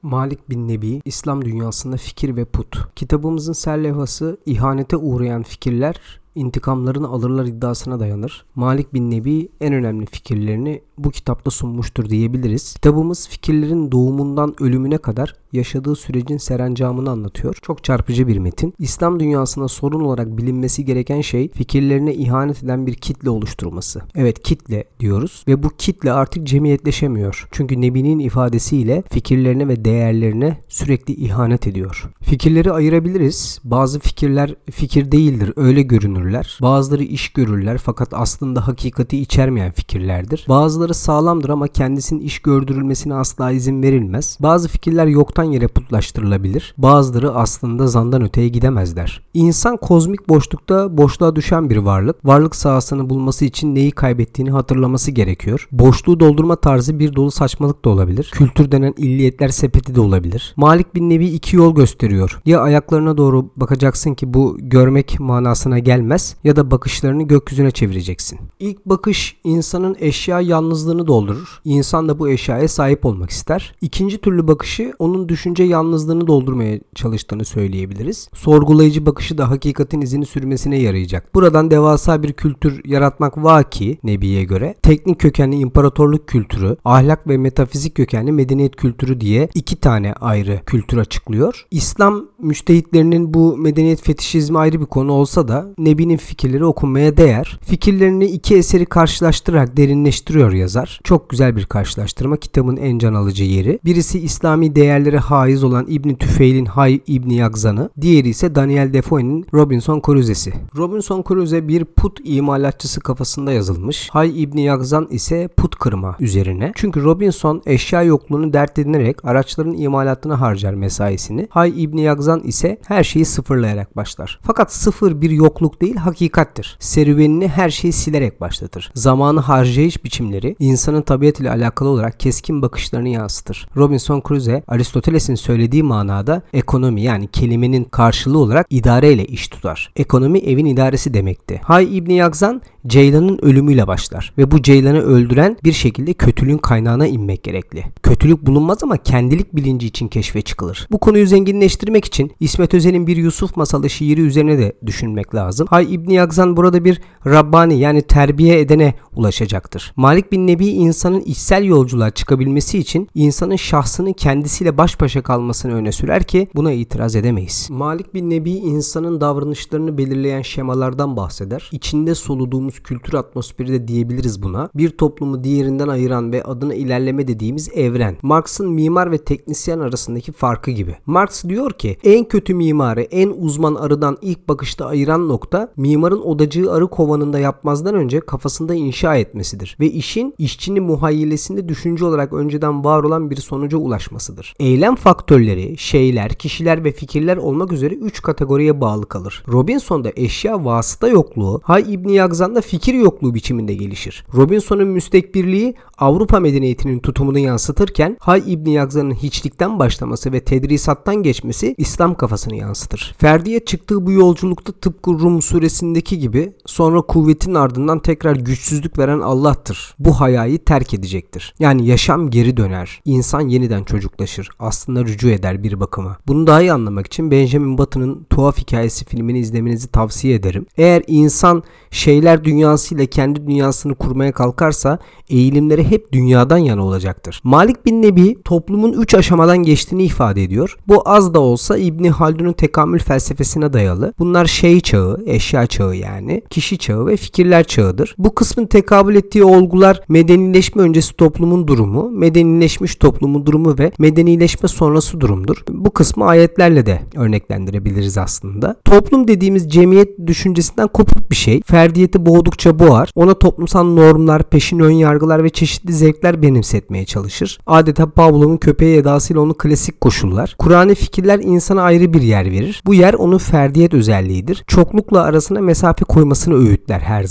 Malik bin Nebi, İslam dünyasında fikir ve put. Kitabımızın serlevhası ihanete uğrayan fikirler intikamlarını alırlar iddiasına dayanır. Malik bin Nebi en önemli fikirlerini bu kitapta sunmuştur diyebiliriz. Kitabımız fikirlerin doğumundan ölümüne kadar yaşadığı sürecin serencamını anlatıyor. Çok çarpıcı bir metin. İslam dünyasında sorun olarak bilinmesi gereken şey fikirlerine ihanet eden bir kitle oluşturması. Evet, kitle diyoruz ve bu kitle artık cemiyetleşemiyor. Çünkü Nebi'nin ifadesiyle fikirlerine ve değerlerine sürekli ihanet ediyor. Fikirleri ayırabiliriz. Bazı fikirler fikir değildir, öyle görünürler. Bazıları iş görürler fakat aslında hakikati içermeyen fikirlerdir. Bazıları sağlamdır ama kendisinin iş gördürülmesine asla izin verilmez. Bazı fikirler yoktan yere putlaştırılabilir. Bazıları aslında zandan öteye gidemezler. İnsan kozmik boşlukta boşluğa düşen bir varlık. Varlık sahasını bulması için neyi kaybettiğini hatırlaması gerekiyor. Boşluğu doldurma tarzı bir dolu saçmalık da olabilir. Kültür denen illiyetler sepeti de olabilir. Malik bin Nebi iki yol gösteriyor. Ya ayaklarına doğru bakacaksın ki bu görmek manasına gelmez ya da bakışlarını gökyüzüne çevireceksin. İlk bakış insanın eşya yalnızlığını doldurur. İnsan da bu eşyaya sahip olmak ister. İkinci türlü bakışı onun düşünce yalnızlığını doldurmaya çalıştığını söyleyebiliriz. Sorgulayıcı bakışı da hakikatin izini sürmesine yarayacak. Buradan devasa bir kültür yaratmak vaki Nebi'ye göre. Teknik kökenli imparatorluk kültürü, ahlak ve metafizik kökenli medeniyet kültürü diye iki tane ayrı kültür açıklıyor. İslam müçtehitlerinin bu medeniyet fetişizmi ayrı bir konu olsa da Nebi'nin fikirleri okunmaya değer. Fikirlerini iki eseri karşılaştırarak derinleştiriyor yazar. Çok güzel bir karşılaştırma. Kitabın en can alıcı yeri. Birisi İslami değerlere haiz olan İbn Tüfeil'in Hay İbni Yakzan'ı, diğeri ise Daniel Defoe'nin Robinson Crusoe'si. Robinson Crusoe bir put imalatçısı kafasında yazılmış. Hay İbni Yakzan ise put kırma üzerine. Çünkü Robinson eşya yokluğunu dert edinerek araçların imalatına harcar mesaisini. Hay İbni Yakzan ise her şeyi sıfırlayarak başlar. Fakat sıfır bir yokluk değil, hakikattir. Serüvenini her şeyi silerek başlatır. Zamanı harcayış biçimleri insanın tabiat ile alakalı olarak keskin bakışlarını yansıtır. Robinson Crusoe, Aristoteles'in söylediği manada ekonomi, yani kelimenin karşılığı olarak idare ile iş tutar. Ekonomi evin idaresi demekti. Hay İbni Yakzan Ceylan'ın ölümüyle başlar ve bu Ceylan'ı öldüren bir şekilde kötülüğün kaynağına inmek gerekli. Kötülük bulunmaz ama kendilik bilinci için keşfe çıkılır. Bu konuyu zenginleştirmek için İsmet Özel'in bir Yusuf masalı şiiri üzerine de düşünmek lazım. Hay İbni Yakzan burada bir Rabbani, yani terbiye edene ulaşacaktır. Malik bin Nebi insanın içsel yolculuğa çıkabilmesi için insanın şahsının kendisiyle baş başa kalmasını öne sürer ki buna itiraz edemeyiz. Malik bin Nebi insanın davranışlarını belirleyen şemalardan bahseder. İçinde soluduğumuz kültür atmosferi de diyebiliriz buna. Bir toplumu diğerinden ayıran ve adına ilerleme dediğimiz evren. Marx'ın mimar ve teknisyen arasındaki farkı gibi. Marx diyor ki en kötü mimarı en uzman arıdan ilk bakışta ayıran nokta mimarın odacığı arı kovanında yapmazdan önce kafasında inşa etmesidir ve işin işçinin muhayyilesinde düşünce olarak önceden var olan bir sonuca ulaşmasıdır. Eylem faktörleri, şeyler, kişiler ve fikirler olmak üzere 3 kategoriye bağlı kalır. Robinson'da eşya vasıta yokluğu, Hay İbni Yakzan'da fikir yokluğu biçiminde gelişir. Robinson'un müstekbirliği Avrupa medeniyetinin tutumunu yansıtırken Hay İbni Yakzan'ın hiçlikten başlaması ve tedrisattan geçmesi İslam kafasını yansıtır. Ferdiye çıktığı bu yolculukta tıpkı Rum suresindeki gibi sonra kuvvetin ardından tekrar güçsüzlük veren Allah'tır. Bu hayayı terk edecektir. Yani yaşam geri döner. İnsan yeniden çocuklaşır. Aslında rücu eder bir bakıma. Bunu daha iyi anlamak için Benjamin Button'ın Tuhaf Hikayesi filmini izlemenizi tavsiye ederim. Eğer insan şeyler dünyasıyla kendi dünyasını kurmaya kalkarsa eğilimleri hep dünyadan yana olacaktır. Malik bin Nebi toplumun 3 aşamadan geçtiğini ifade ediyor. Bu az da olsa İbni Haldun'un tekamül felsefesine dayalı. Bunlar şey çağı, eşya çağı yani, kişi çağı ve fikirler çağıdır. Bu kısmın tekabül ettiği olgular medenileşme öncesi toplumun durumu, medenileşmiş toplumun durumu ve medenileşme sonrası durumdur. Bu kısmı ayetlerle de örneklendirebiliriz aslında. Toplum dediğimiz cemiyet düşüncesinden kopuk bir şey. Ferdiyeti boğdukça boğar. Ona toplumsal normlar, peşin ön yargılar ve çeşitli zevkler benimsetmeye çalışır. Adeta Pavlov'un köpeği edasıyla onu klasik koşullar. Kur'an'ı fikirler insana ayrı bir yer verir. Bu yer onun ferdiyet özelliğidir. Çoklukla arasına mesafe koymasını öğütler her zaman.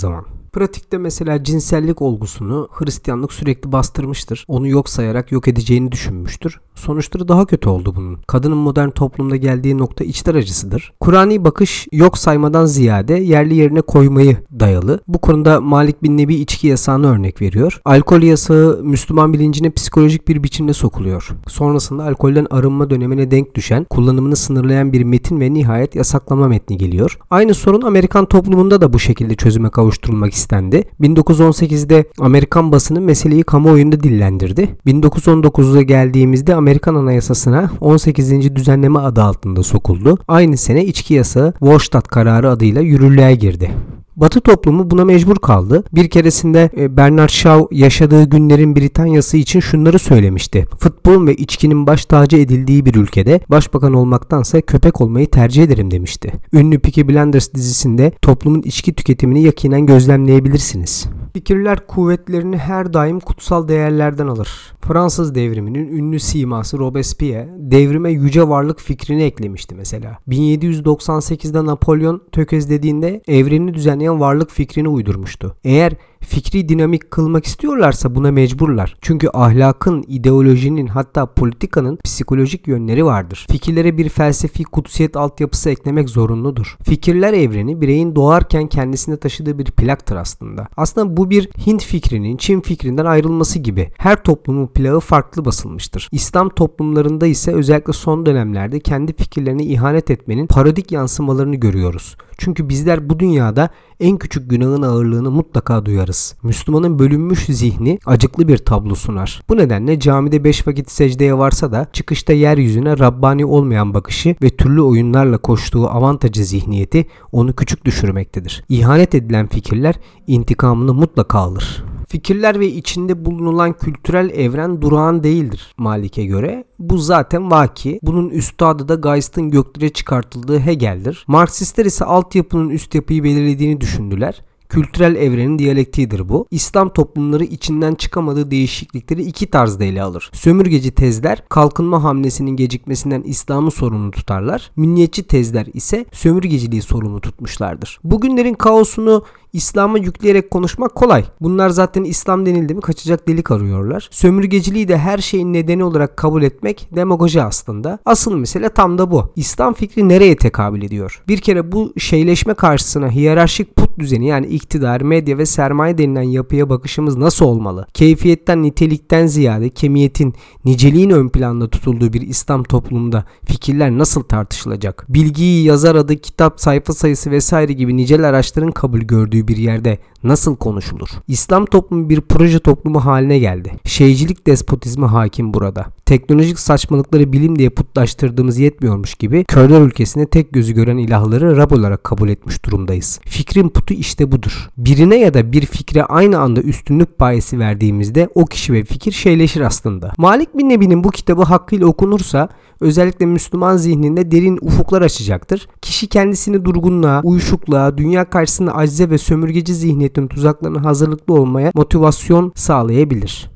Pratikte mesela cinsellik olgusunu Hristiyanlık sürekli bastırmıştır. Onu yok sayarak yok edeceğini düşünmüştür. Sonuçları daha kötü oldu bunun. Kadının modern toplumda geldiği nokta içler acısıdır. Kur'ani bakış yok saymadan ziyade yerli yerine koymayı dayalı. Bu konuda Malik bin Nebi içki yasağını örnek veriyor. Alkol yasağı Müslüman bilincine psikolojik bir biçimde sokuluyor. Sonrasında alkolden arınma dönemine denk düşen, kullanımını sınırlayan bir metin ve nihayet yasaklama metni geliyor. Aynı sorun Amerikan toplumunda da bu şekilde çözüme kavuşturulmak istendi. 1918'de Amerikan basını meseleyi kamuoyunda dillendirdi. 1919'a geldiğimizde Amerikan Anayasası'na 18. düzenleme adı altında sokuldu. Aynı sene içki yasağı Volstead kararı adıyla yürürlüğe girdi. Batı toplumu buna mecbur kaldı. Bir keresinde Bernard Shaw yaşadığı günlerin Britanyası için şunları söylemişti. Futbolun ve içkinin baş tacı edildiği bir ülkede başbakan olmaktansa köpek olmayı tercih ederim demişti. Ünlü Peaky Blinders dizisinde toplumun içki tüketimini yakinen gözlemleyebilirsiniz. Fikirler kuvvetlerini her daim kutsal değerlerden alır. Fransız devriminin ünlü siması Robespierre devrime yüce varlık fikrini eklemişti mesela. 1798'de Napolyon tökezlediğinde evreni düzenleyen varlık fikrini uydurmuştu. Eğer fikri dinamik kılmak istiyorlarsa buna mecburlar. Çünkü ahlakın, ideolojinin hatta politikanın psikolojik yönleri vardır. Fikirlere bir felsefi kutsiyet altyapısı eklemek zorunludur. Fikirler evreni bireyin doğarken kendisine taşıdığı bir plaktır aslında. Aslında bu bir Hint fikrinin Çin fikrinden ayrılması gibi. Her toplumun plağı farklı basılmıştır. İslam toplumlarında ise özellikle son dönemlerde kendi fikirlerine ihanet etmenin parodik yansımalarını görüyoruz. Çünkü bizler bu dünyada en küçük günahın ağırlığını mutlaka duyarız. Müslümanın bölünmüş zihni acıklı bir tablo sunar. Bu nedenle camide 5 vakit secdeye varsa da çıkışta yeryüzüne Rabbani olmayan bakışı ve türlü oyunlarla koştuğu avantajı zihniyeti onu küçük düşürmektedir. İhanet edilen fikirler intikamını mutlaka alır. Fikirler ve içinde bulunulan kültürel evren durağan değildir Malik'e göre. Bu zaten vaki. Bunun üstadı da Geist'in göklere çıkartıldığı Hegel'dir. Marksistler ise altyapının üst yapıyı belirlediğini düşündüler. Kültürel evrenin diyalektiğidir bu. İslam toplumları içinden çıkamadığı değişiklikleri iki tarzda ele alır. Sömürgeci tezler kalkınma hamlesinin gecikmesinden İslam'ı sorumlu tutarlar. Milliyetçi tezler ise sömürgeciliği sorumlu tutmuşlardır. Bugünlerin kaosunu İslam'a yükleyerek konuşmak kolay. Bunlar zaten İslam denildi mi kaçacak delik arıyorlar. Sömürgeciliği de her şeyin nedeni olarak kabul etmek demagoji aslında. Asıl mesele tam da bu. İslam fikri nereye tekabül ediyor? Bir kere bu şeyleşme karşısına hiyerarşik put düzeni yani iktidar, medya ve sermaye denilen yapıya bakışımız nasıl olmalı? Keyfiyetten, nitelikten ziyade kemiyetin, niceliğin ön planda tutulduğu bir İslam toplumunda fikirler nasıl tartışılacak? Bilgiyi, yazar adı, kitap, sayfa sayısı vesaire gibi nicel araçların kabul gördüğü bir yerde nasıl konuşulur? İslam toplumu bir proje toplumu haline geldi. Şeycilik despotizmi hakim burada. Teknolojik saçmalıkları bilim diye putlaştırdığımız yetmiyormuş gibi körler ülkesine tek gözü gören ilahları Rab olarak kabul etmiş durumdayız. Fikrin putu işte budur. Birine ya da bir fikre aynı anda üstünlük payesi verdiğimizde o kişi ve fikir şeyleşir aslında. Malik bin Nebi'nin bu kitabı hakkıyla okunursa özellikle Müslüman zihninde derin ufuklar açacaktır. Kişi kendisini durgunluğa, uyuşukluğa, dünya karşısında acize ve sömürgeci zihniyetin tuzaklarına hazırlıklı olmaya motivasyon sağlayabilir.